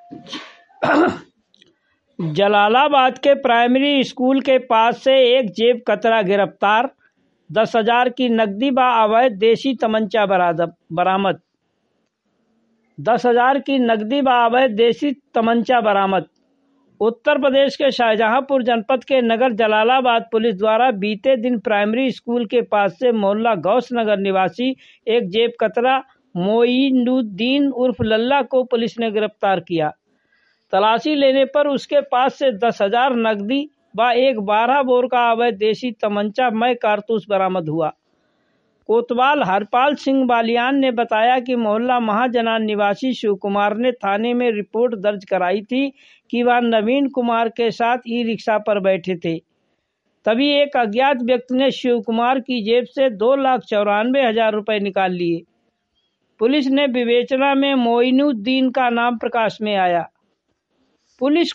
जलालाबाद के primary school के पास से एक जेब कतरा गिरफ्तार। 10,000 की नकदी व अवैध देशी तमंचा बरामद। 10,000 की नकदी व अवैध देशी तमंचा बरामद। उत्तर प्रदेश के शाहजहांपुर जनपद के नगर जलालाबाद पुलिस द्वारा बीते दिन प्राइमरी स्कूल के पास से मोहल्ला गौस नगर निवासी एक जेब कतरा मोइनुद्दीन उर्फ लल्ला को पुलिस ने गिरफ्तार किया। तलाशी लेने पर उसके पास से 10,000 नकदी व एक 12 बोर का अवैध देशी तमंचा मय कारतूस बरामद हुआ। कोतवाल हरपाल सिंह बालियान ने बताया कि मोहल्ला महाजनान निवासी शिव कुमार ने थाने में रिपोर्ट दर्ज कराई थी कि वह नवीन कुमार के साथ ई रिक्शा पर बैठे थे। तभी एक अज्ञात व्यक्ति ने शिव कुमार की जेब से 2,94,000 रुपये निकाल लिए। पुलिस ने विवेचना में मोइनुद्दीन का नाम प्रकाश में आया। पुलिस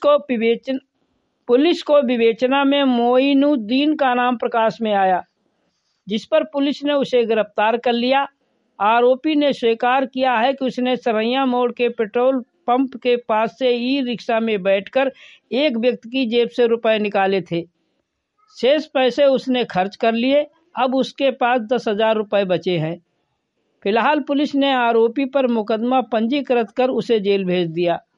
को विवेचना में मोइनुद्दीन का नाम प्रकाश में आया, जिस पर पुलिस ने उसे गिरफ्तार कर लिया। आरोपी ने स्वीकार किया है कि उसने सरैया मोड़ के पेट्रोल पंप के पास से ई रिक्शा में बैठकर एक व्यक्ति की जेब से रुपए निकाले थे। शेष पैसे उसने खर्च कर लिए। अब उसके पास 10,000 रुपये बचे हैं। फिलहाल पुलिस ने आरोपी पर मुकदमा पंजीकृत कर उसे जेल भेज दिया।